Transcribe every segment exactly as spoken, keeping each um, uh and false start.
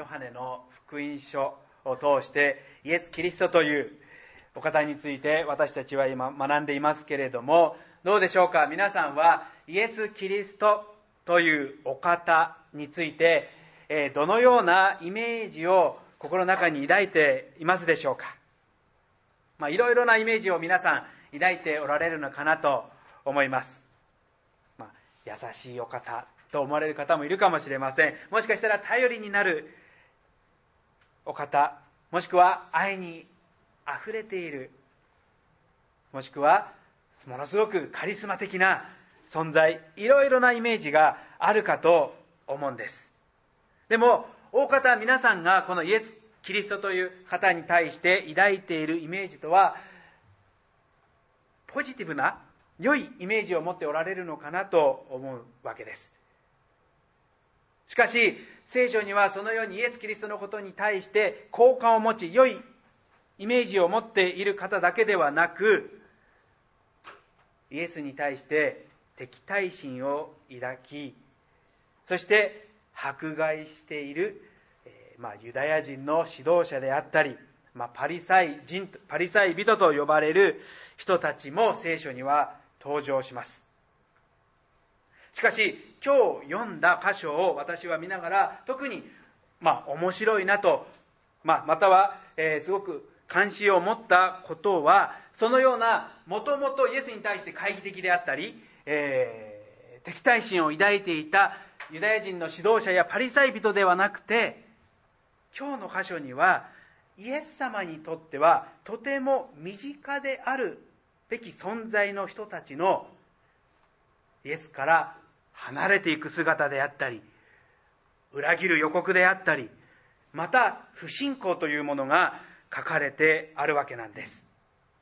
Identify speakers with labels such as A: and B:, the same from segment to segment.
A: ヨハネの福音書を通してイエス・キリストというお方について私たちは今学んでいますけれども、どうでしょうか。皆さんはイエス・キリストというお方についてどのようなイメージを心の中に抱いていますでしょうか。まあ、いろいろなイメージを皆さん抱いておられるのかなと思います。まあ、優しいお方と思われる方もいるかもしれません。もしかしたら頼りになるお方、もしくは愛にあふれている、もしくはものすごくカリスマ的な存在、いろいろなイメージがあるかと思うんです。でも大方皆さんがこのイエス・キリストという方に対して抱いているイメージとはポジティブな良いイメージを持っておられるのかなと思うわけです。しかし聖書にはそのようにイエス・キリストのことに対して好感を持ち良いイメージを持っている方だけではなく、イエスに対して敵対心を抱き、そして迫害している、えーまあ、ユダヤ人の指導者であったり、まあ、パリサイ人、パリサイ人と呼ばれる人たちも聖書には登場します。しかし今日読んだ箇所を私は見ながら特にまあ面白いなと、まあ、または、えー、すごく関心を持ったことは、そのようなもともとイエスに対して懐疑的であったり、えー、敵対心を抱いていたユダヤ人の指導者やパリサイ人ではなくて、今日の箇所にはイエス様にとってはとても身近であるべき存在の人たちのイエスから離れていく姿であったり、裏切る予告であったり、また不信仰というものが書かれてあるわけなんです。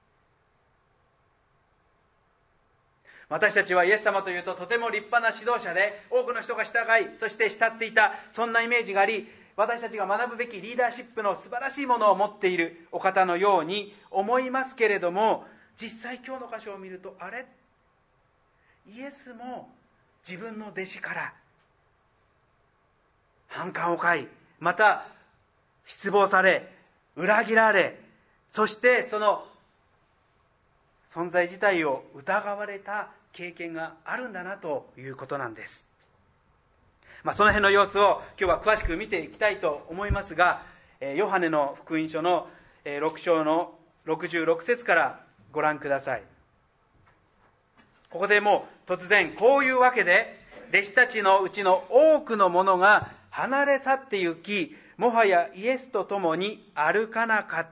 A: 私たちはイエス様というととても立派な指導者で多くの人が従い、そして慕っていた、そんなイメージがあり、私たちが学ぶべきリーダーシップの素晴らしいものを持っているお方のように思いますけれども、実際今日の箇所を見ると、あれ、イエスも自分の弟子から反感を買い、また失望され、裏切られ、そしてその存在自体を疑われた経験があるんだなということなんです。まあ、その辺の様子を今日は詳しく見ていきたいと思いますが、ヨハネの福音書のろく章のろくじゅうろく節からご覧ください。ここでもう突然、こういうわけで弟子たちのうちの多くの者が離れ去って行き、もはやイエスと共に歩かなかった。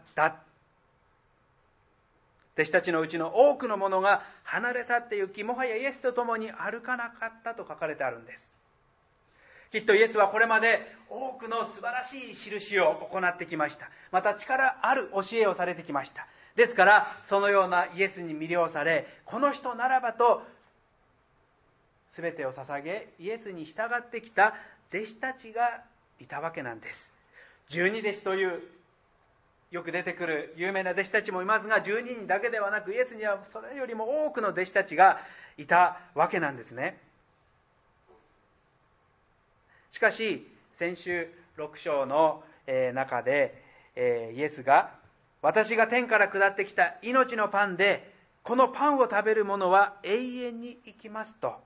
A: 弟子たちのうちの多くの者が離れ去って行き、もはやイエスと共に歩かなかったと書かれてあるんです。きっとイエスはこれまで多くの素晴らしい印を行ってきました。また力ある教えをされてきました。ですからそのようなイエスに魅了され、この人ならばと全てを捧げイエスに従ってきた弟子たちがいたわけなんです。十二弟子というよく出てくる有名な弟子たちもいますが、十二人だけではなくイエスにはそれよりも多くの弟子たちがいたわけなんですね。しかし先週ろく章の中でイエスが、私が天から下ってきた命のパンで、このパンを食べる者は永遠に生きますと、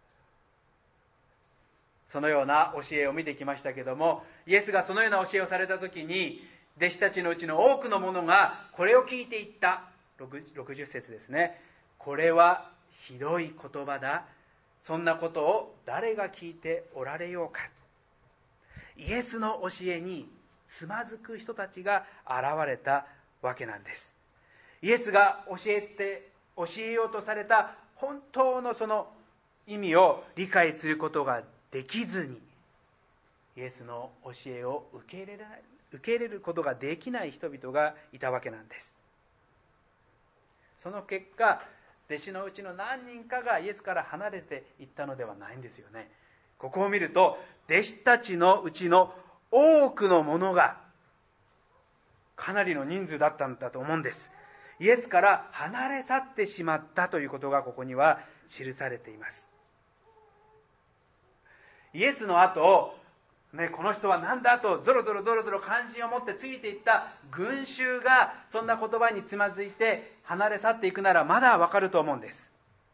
A: そのような教えを見てきましたけども、イエスがそのような教えをされたときに、弟子たちのうちの多くの者がこれを聞いていった。ろくじゅっ節ですね。これはひどい言葉だ。そんなことを誰が聞いておられようか。イエスの教えにつまずく人たちが現れたわけなんです。イエスが教えて教えようとされた本当のその意味を理解することができずに、イエスの教えを受け入れられ受け入れることができない人々がいたわけなんです。その結果、弟子のうちの何人かがイエスから離れていったのではないんですよね。ここを見ると、弟子たちのうちの多くの者がかなりの人数だったんだと思うんです。イエスから離れ去ってしまったということがここには記されています。イエスの後、 ね、この人は何だとゾロゾロゾロゾロ関心を持ってついていった群衆がそんな言葉につまずいて離れ去っていくならまだわかると思うんです。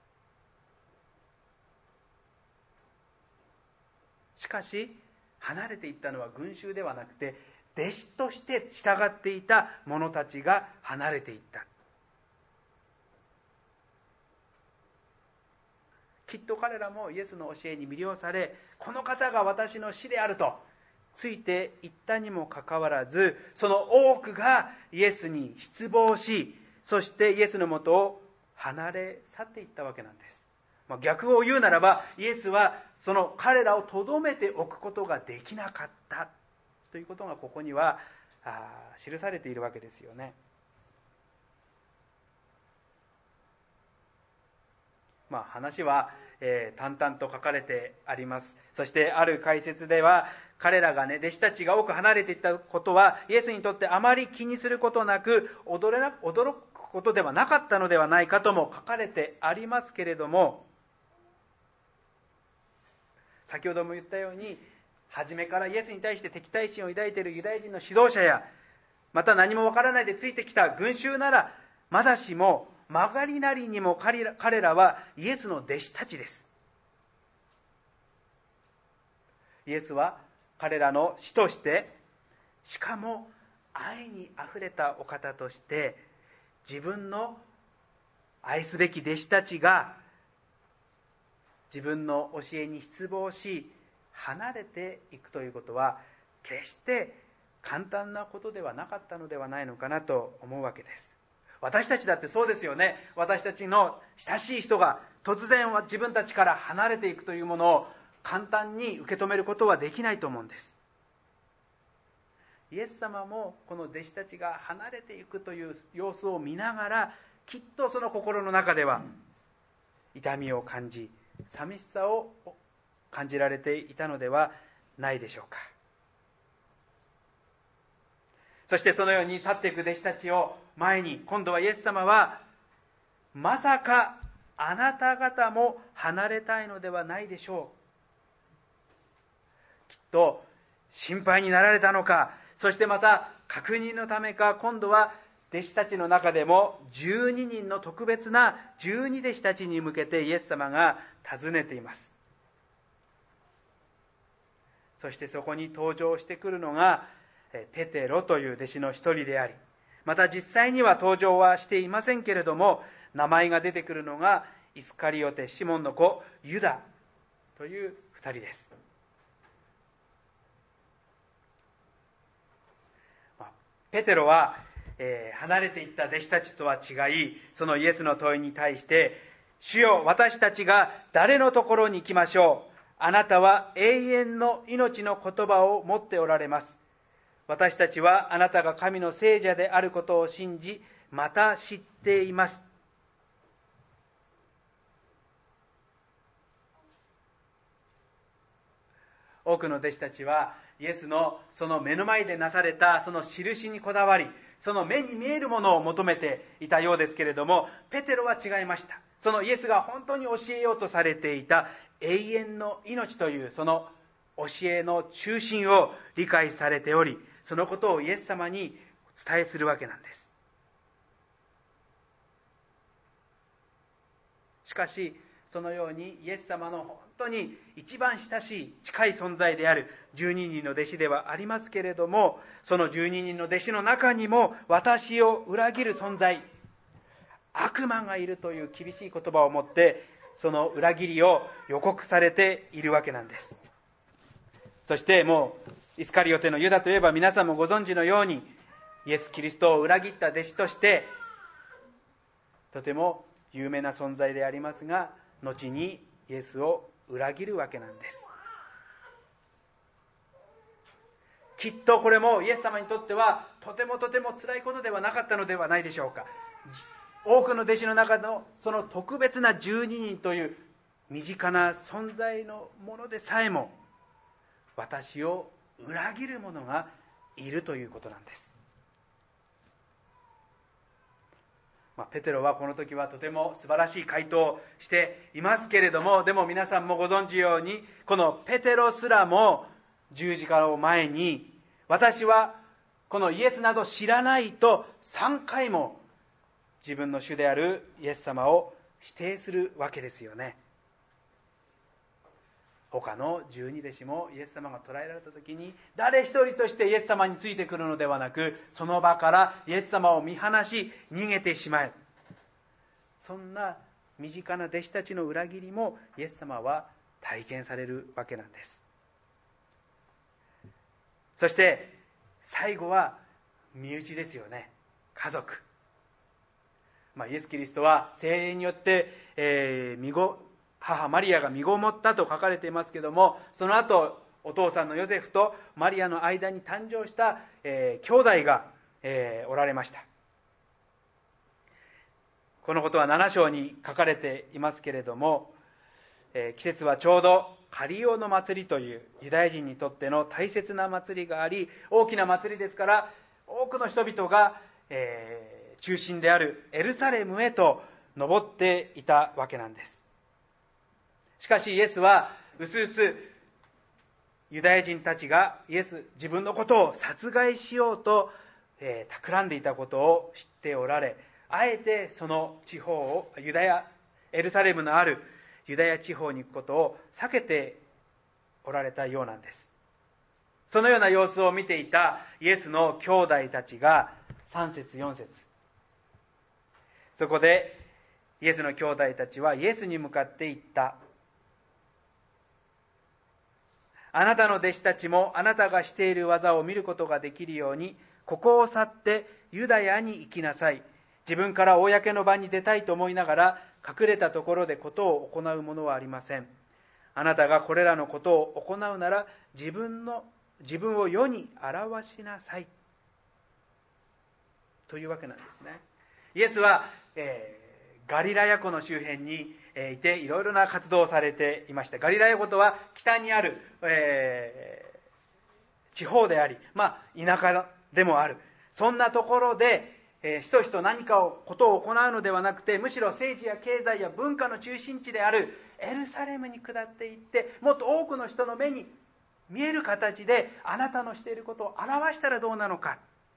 A: しかし離れていったのは群衆ではなくて、弟子として従っていた者たちが離れていった。きっと彼らもイエスの教えに魅了され、この方が私の師であるとついていったにもかかわらず、その多くがイエスに失望し、そしてイエスのもとを離れ去っていったわけなんです。まあ、逆を言うならば、イエスはその彼らをとどめておくことができなかったということがここにはあ記されているわけですよね。まあ、話は、えー、淡々と書かれてあります。そしてある解説では、彼らがね、弟子たちが多く離れていったことはイエスにとってあまり気にすることなく驚れな驚くことではなかったのではないかとも書かれてありますけれども、先ほども言ったように、初めからイエスに対して敵対心を抱いているユダヤ人の指導者や、また何もわからないでついてきた群衆ならまだしも、曲がりなりにも彼ら、彼らはイエスの弟子たちです。イエスは彼らの師として、しかも愛にあふれたお方として、自分の愛すべき弟子たちが自分の教えに失望し離れていくということは、決して簡単なことではなかったのではないのかなと思うわけです。私たちだってそうですよね。私たちの親しい人が突然は自分たちから離れていくというものを簡単に受け止めることはできないと思うんです。イエス様もこの弟子たちが離れていくという様子を見ながら、きっとその心の中では痛みを感じ、寂しさを感じられていたのではないでしょうか。そしてそのように去っていく弟子たちを前に、今度はイエス様は、まさかあなた方も離れたいのではないでしょう。きっと心配になられたのか、そしてまた確認のためか、今度は弟子たちの中でもじゅうににんの特別なじゅうに弟子たちに向けてイエス様が尋ねています。そしてそこに登場してくるのがペテロという弟子の一人であり、また実際には登場はしていませんけれども、名前が出てくるのがイスカリオテ、シモンの子ユダという二人です。ペテロは、えー、離れていった弟子たちとは違い、そのイエスの問いに対して、主よ、私たちが誰のところに行きましょう。あなたは永遠の命の言葉を持っておられます。私たちはあなたが神の聖者であることを信じ、また知っています。多くの弟子たちはイエスのその目の前でなされたその印にこだわり、その目に見えるものを求めていたようですけれども、ペテロは違いました。そのイエスが本当に教えようとされていた永遠の命というその教えの中心を理解されており、そのことをイエス様にお伝えするわけなんです。しかしそのようにイエス様の本当に一番親しい近い存在であるじゅうににんの弟子ではありますけれども、そのじゅうににんの弟子の中にも私を裏切る存在、悪魔がいるという厳しい言葉を持ってその裏切りを予告されているわけなんです。そしてもうイスカリオテのユダといえば皆さんもご存知のように、イエス・キリストを裏切った弟子としてとても有名な存在でありますが、後にイエスを裏切るわけなんです。きっとこれもイエス様にとってはとてもとても辛いことではなかったのではないでしょうか。多くの弟子の中のその特別なじゅうににんという身近な存在のものでさえも、私を裏切る者がいるということなんです。まあ、ペテロはこの時はとても素晴らしい回答をしていますけれども、でも皆さんもご存知ように、このペテロすらも十字架を前に、私はこのイエスなど知らないとさんかいも自分の主であるイエス様を否定するわけですよね。他の十二弟子もイエス様が捕らえられた時に、誰一人としてイエス様についてくるのではなく、その場からイエス様を見放し逃げてしまう。そんな身近な弟子たちの裏切りもイエス様は体験されるわけなんです。そして最後は身内ですよね。家族。まあ、イエス・キリストは聖霊によって、えー、身ご母マリアが身ごもったと書かれていますけども、その後お父さんのヨゼフとマリアの間に誕生した、えー、兄弟が、えー、おられました。このことはなな章に書かれていますけれども、えー、季節はちょうどカリオの祭りというユダヤ人にとっての大切な祭りがあり、大きな祭りですから多くの人々が、えー、中心であるエルサレムへと登っていたわけなんです。しかしイエスはうすうすユダヤ人たちがイエス自分のことを殺害しようと、えー、企んでいたことを知っておられ、あえてその地方をユダヤエルサレムのあるユダヤ地方に行くことを避けておられたようなんです。そのような様子を見ていたイエスの兄弟たちがさん節よん節、そこでイエスの兄弟たちはイエスに向かって言った。あなたの弟子たちもあなたがしている技を見ることができるように、ここを去ってユダヤに行きなさい。自分から公の場に出たいと思いながら隠れたところでことを行うものはありません。あなたがこれらのことを行うなら自分の自分を世に表しなさいというわけなんですね。イエスは、えー、ガリラヤ湖の周辺にいていろいろな活動をされていました。ガリラヤ湖とは北にある、えー、地方であり、まあ田舎でもある。そんなところで、えー、ひとひと何かをことを行うのではなくて、むしろ政治や経済や文化の中心地であるエルサレムに下っていって、もっと多くの人の目に見える形であなたのしていることを表したらどうなのか、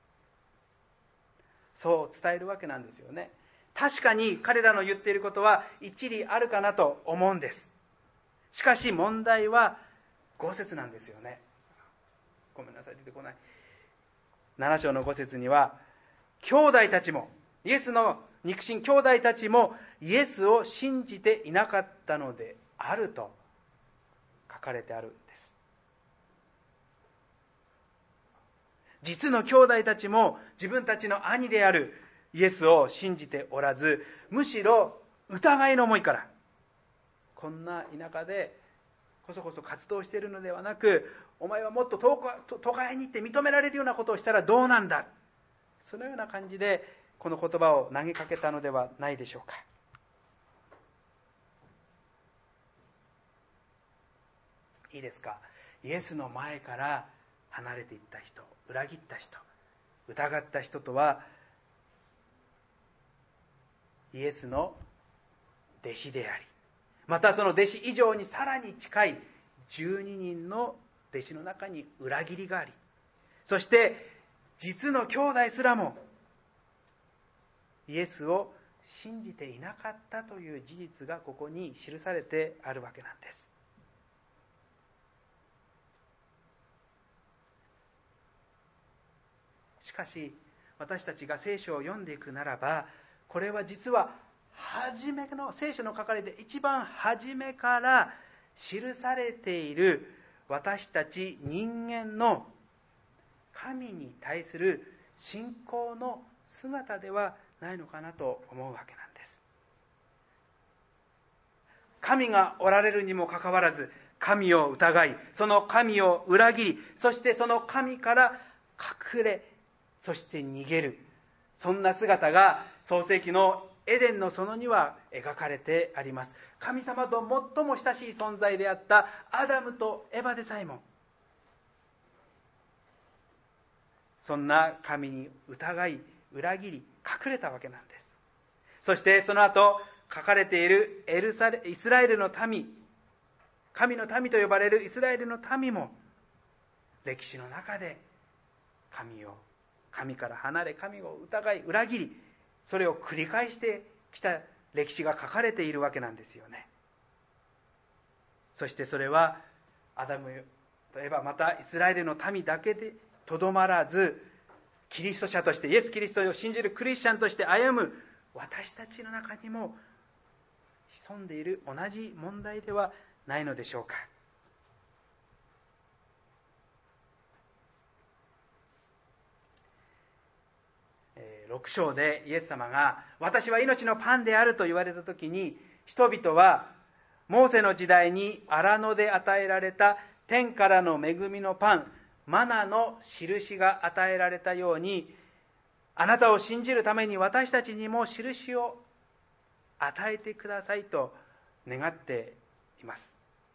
A: そう伝えるわけなんですよね。確かに彼らの言っていることは一理あるかなと思うんです。しかし問題はご節なんですよね。ごめんなさい、出てこない。なな章のご節には、兄弟たちも、イエスの肉親兄弟たちもイエスを信じていなかったのであると書かれてあるんです。実の兄弟たちも自分たちの兄であるイエスを信じておらず、むしろ疑いの思いから、こんな田舎でこそこそ活動しているのではなく、お前はもっと都会に行って認められるようなことをしたらどうなんだ、そのような感じでこの言葉を投げかけたのではないでしょうか。いいですか。イエスの前から離れていった人、裏切った人、疑った人とはイエスの弟子であり、またその弟子以上にさらに近いじゅうににんの弟子の中に裏切りがあり、そして実の兄弟すらもイエスを信じていなかったという事実がここに記されてあるわけなんです。しかし私たちが聖書を読んでいくならば、これは実は初めの聖書の書かれて一番初めから記されている私たち人間の神に対する信仰の姿ではないのかなと思うわけなんです。神がおられるにもかかわらず神を疑い、その神を裏切り、そしてその神から隠れ、そして逃げる、そんな姿が創世記のエデンの園には描かれてあります。神様と最も親しい存在であったアダムとエバでさえも、そんな神に疑い、裏切り、隠れたわけなんです。そしてその後書かれているエルサレイスラエルの民、神の民と呼ばれるイスラエルの民も、 歴史の中で神を、神から離れ、神を疑い、裏切り、それを繰り返してきた歴史が書かれているわけなんですよね。そしてそれはアダムとエバ、またイスラエルの民だけでとどまらず、キリスト者として、イエス・キリストを信じるクリスチャンとして歩む私たちの中にも潜んでいる同じ問題ではないのでしょうか。ろく章でイエス様が私は命のパンであると言われたときに、人々はモーセの時代に荒野で与えられた天からの恵みのパン、マナの印が与えられたように、あなたを信じるために私たちにも印を与えてくださいと願っています。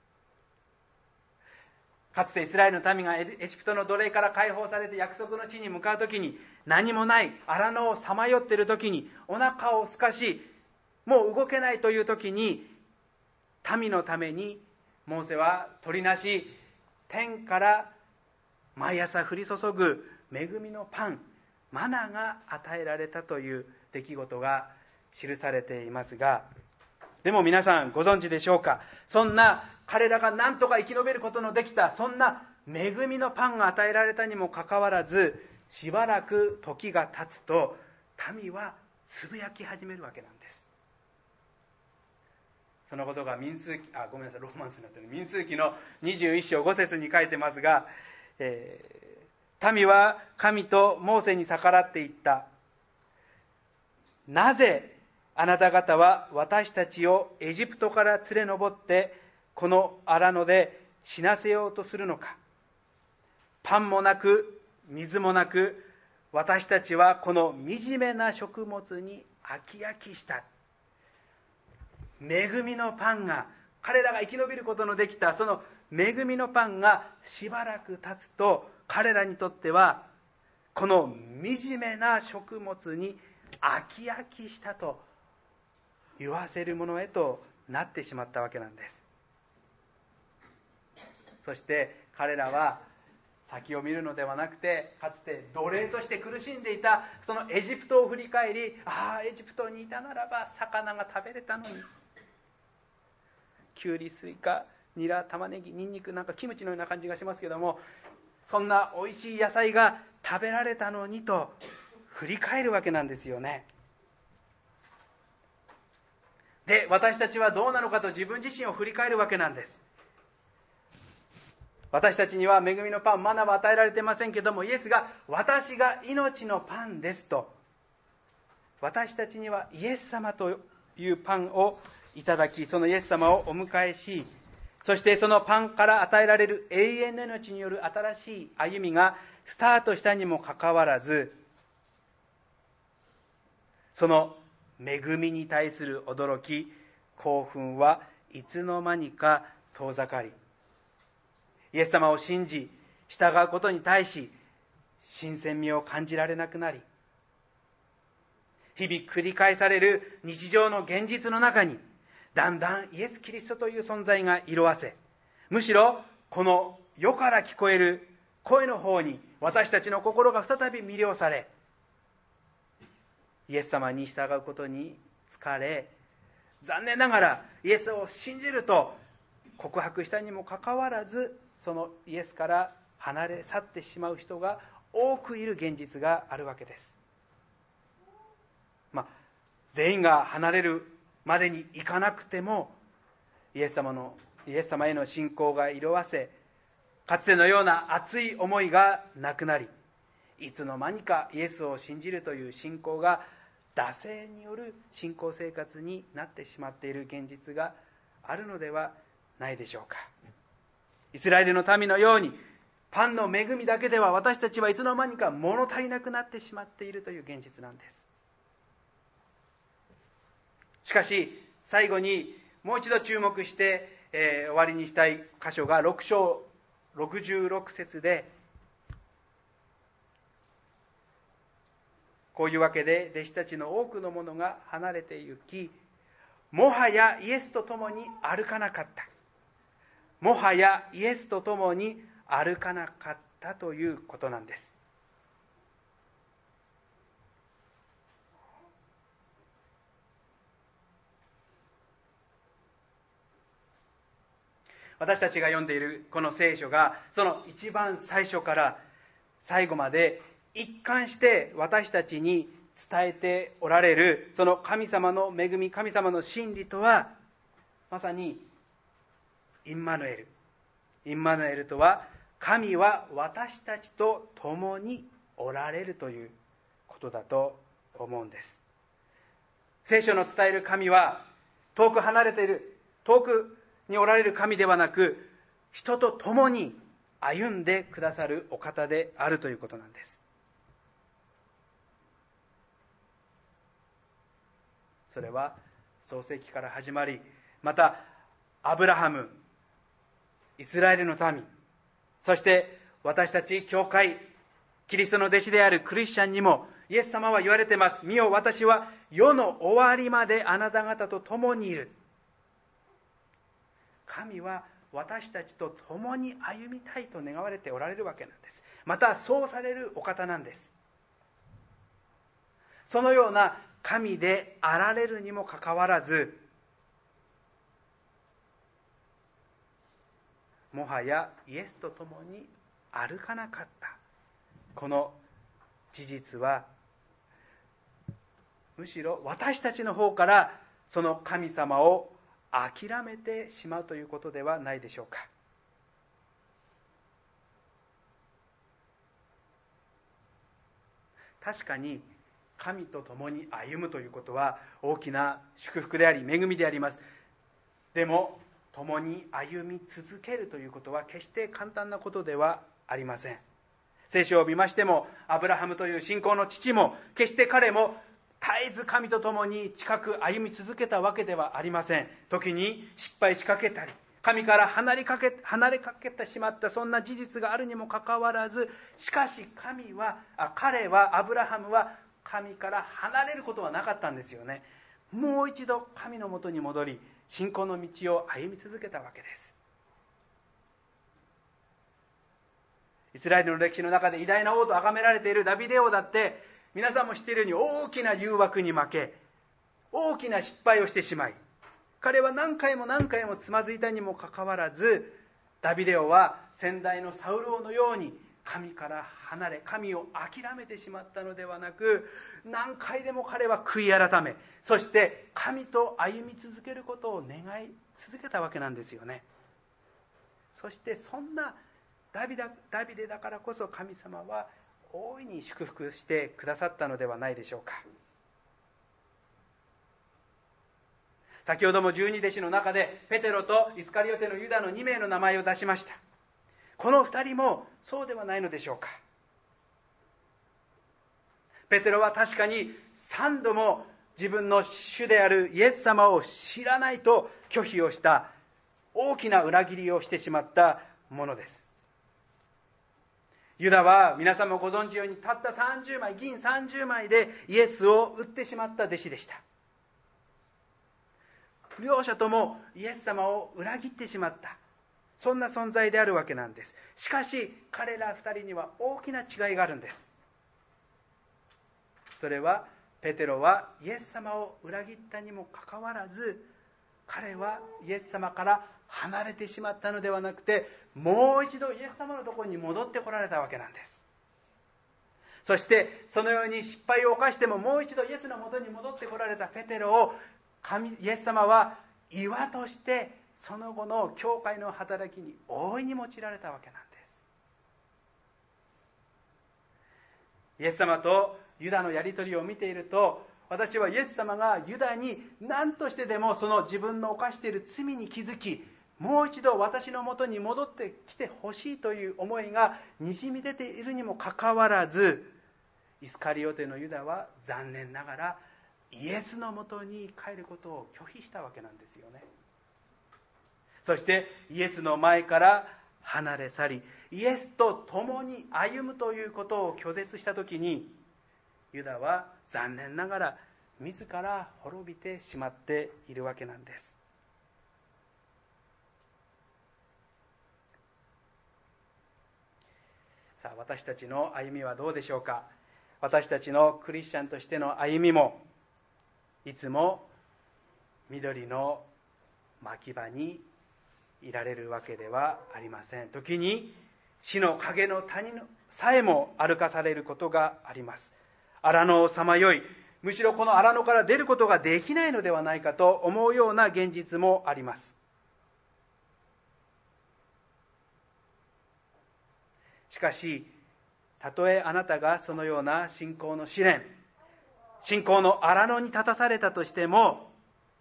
A: かつてイスラエルの民がエジプトの奴隷から解放されて約束の地に向かうときに、何もない荒野をさまよっているときに、お腹を空かし、もう動けないというときに、民のためにモーセは取りなし、天から毎朝降り注ぐ恵みのパン、マナが与えられたという出来事が記されていますが、でも皆さんご存知でしょうか。そんな彼らが何とか生き延びることのできた、そんな恵みのパンが与えられたにもかかわらず、しばらく時が経つと民はつぶやき始めるわけなんです。そのことが民数記、あ、ごめんなさい、ローマンスになってる民数記のにじゅういっ章ご節に書いてますが、えー、民は神とモーセに逆らっていった。なぜあなた方は私たちをエジプトから連れ上ってこの荒野で死なせようとするのか。パンもなく水もなく、私たちはこの惨めな食物に飽き飽きした。恵みのパンが、彼らが生き延びることのできたその恵みのパンがしばらく経つと、彼らにとってはこの惨めな食物に飽き飽きしたと言わせるものへとなってしまったわけなんです。そして彼らは先を見るのではなくて、かつて奴隷として苦しんでいたそのエジプトを振り返り、ああエジプトにいたならば魚が食べれたのに、きゅうり、スイカ、ニラ、玉ねぎ、ニンニク、なんかキムチのような感じがしますけども、そんな美味しい野菜が食べられたのにと振り返るわけなんですよね。で、私たちはどうなのかと自分自身を振り返るわけなんです。私たちには恵みのパン、マナは与えられていませんけども、イエスが私が命のパンですと、私たちにはイエス様というパンをいただき、そのイエス様をお迎えし、そしてそのパンから与えられる永遠の命による新しい歩みがスタートしたにもかかわらず、その恵みに対する驚き、興奮はいつの間にか遠ざかり、イエス様を信じ従うことに対し新鮮味を感じられなくなり、日々繰り返される日常の現実の中にだんだんイエス・キリストという存在が色あせ、むしろこの世から聞こえる声の方に私たちの心が再び魅了され、イエス様に従うことに疲れ、残念ながらイエスを信じると告白したにもかかわらず、そのイエスから離れ去ってしまう人が多くいる現実があるわけです。まあ、全員が離れるまでにいかなくても、イエス様のイエス様への信仰が色あせ、かつてのような熱い思いがなくなり、いつの間にかイエスを信じるという信仰が惰性による信仰生活になってしまっている現実があるのではないでしょうか。イスラエルの民のようにパンの恵みだけでは私たちはいつの間にか物足りなくなってしまっているという現実なんです。しかし最後にもう一度注目して、えー、終わりにしたい箇所がろく章ろくじゅうろく節で、こういうわけで弟子たちの多くの者が離れて行き、もはやイエスと共に歩かなかった。もはやイエスと共に歩かなかっったということなんです。私たちが読んでいるこの聖書が、その一番最初から最後まで一貫して私たちに伝えておられる、その神様の恵み、神様の真理とは、まさにインマヌエル。インマヌエルとは、神は私たちと共におられるということだと思うんです。聖書の伝える神は、遠く離れている、遠くにおられる神ではなく、人と共に歩んでくださるお方であるということなんです。それは創世記から始まり、またアブラハム、イスラエルの民、そして私たち教会、キリストの弟子であるクリスチャンにもイエス様は言われています。見よ、私は世の終わりまであなた方と共にいる。神は私たちと共に歩みたいと願われておられるわけなんです。またそうされるお方なんです。そのような神であられるにもかかわらず、もはやイエスと共に歩かなかったこの事実は、むしろ私たちの方からその神様を諦めてしまうということではないでしょうか。確かに神と共に歩むということは大きな祝福であり恵みであります。でも共に歩み続けるということは決して簡単なことではありません。聖書を見ましても、アブラハムという信仰の父も決して彼も絶えず神と共に近く歩み続けたわけではありません。時に失敗しかけたり、神から離れかけ、離れかけてしまったそんな事実があるにもかかわらず、しかし神は、あ彼は、アブラハムは神から離れることはなかったんですよね。もう一度神のもとに戻り、信仰の道を歩み続けたわけです。イスラエルの歴史の中で偉大な王と崇められているダビデ王だって、皆さんも知っているように大きな誘惑に負け、大きな失敗をしてしまい、彼は何回も何回もつまずいたにもかかわらず、ダビデ王は先代のサウル王のように神から離れ、神を諦めてしまったのではなく、何回でも彼は悔い改め、そして神と歩み続けることを願い続けたわけなんですよね。そしてそんなダビデ、ダビデだからこそ神様は大いに祝福してくださったのではないでしょうか。先ほども十二弟子の中でペテロとイスカリオテのユダのに名の名前を出しました。この二人もそうではないのでしょうか。ペテロは確かに三度も自分の主であるイエス様を知らないと拒否をした大きな裏切りをしてしまったものです。ユダは皆さんもご存知ようにたったさんじゅうまい、銀さんじゅうまいでイエスを売ってしまった弟子でした。両者ともイエス様を裏切ってしまった、そんな存在であるわけなんです。しかし彼ら二人には大きな違いがあるんです。それはペテロはイエス様を裏切ったにもかかわらず、彼はイエス様から離れてしまったのではなくて、もう一度イエス様のところに戻ってこられたわけなんです。そしてそのように失敗を犯してももう一度イエスのもとに戻ってこられたペテロを神イエス様は岩としてその後の教会の働きに大いに用いられたわけなんです。イエス様とユダのやり取りを見ていると、私はイエス様がユダに何としてでもその自分の犯している罪に気づき、もう一度私のもとに戻ってきてほしいという思いがにじみ出ているにもかかわらず、イスカリオテのユダは残念ながらイエスのもとに帰ることを拒否したわけなんですよね。そしてイエスの前から離れ去り、イエスと共に歩むということを拒絶したときに、ユダは残念ながら自ら滅びてしまっているわけなんです。 私たちの歩みはどうでしょうか。私たちのクリスチャンとしての歩みもいつも緑の牧場にいられるわけではありません。時に死の影の谷さえも歩かされることがあります。荒野をさまよい、むしろこの荒野から出ることができないのではないかと思うような現実もあります。しかし、たとえあなたがそのような信仰の試練、信仰の荒野に立たされたとしても、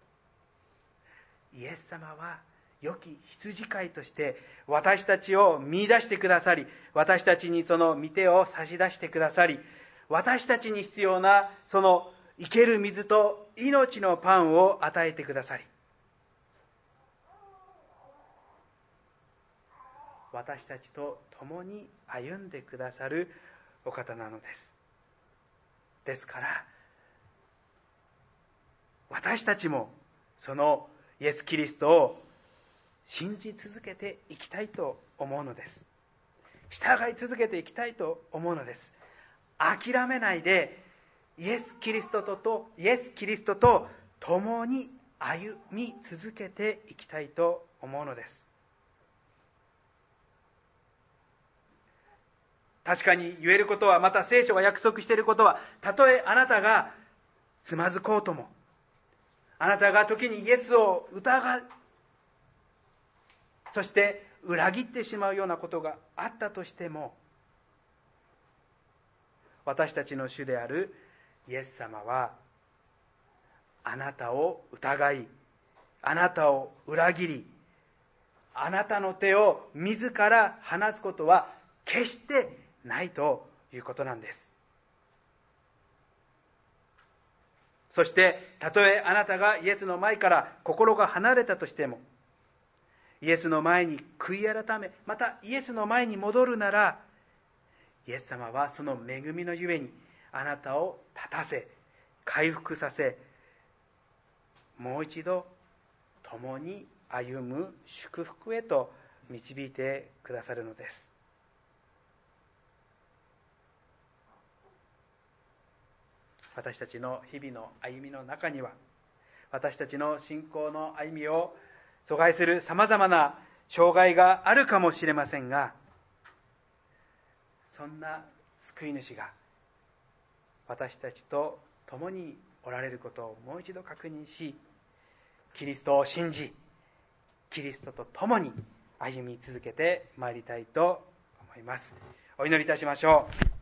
A: イエス様は良き羊飼いとして私たちを見出してくださり、私たちにその御手を差し出してくださり、私たちに必要なその生ける水と命のパンを与えてくださり、私たちと共に歩んでくださるお方なのです。ですから私たちもそのイエス・キリストを信じ続けていきたいと思うのです。従い続けていきたいと思うのです。諦めないでイエス・キリストととイエス・キリストと共に歩み続けていきたいと思うのです。確かに言えることは、また聖書が約束していることは、たとえあなたがつまずこうとも、あなたが時にイエスを疑う、そして裏切ってしまうようなことがあったとしても、私たちの主であるイエス様はあなたを疑い、あなたを裏切り、あなたの手を自ら離すことは決してないということなんです。そしてたとえあなたがイエスの前から心が離れたとしても、イエスの前に悔い改め、またイエスの前に戻るなら、イエス様はその恵みのゆえにあなたを立たせ、回復させ、もう一度共に歩む祝福へと導いてくださるのです。私たちの日々の歩みの中には、私たちの信仰の歩みを阻害するさまざまな障害があるかもしれませんが、そんな救い主が私たちと共におられることをもう一度確認し、キリストを信じ、キリストと共に歩み続けてまいりたいと思います。お祈りいたしましょう。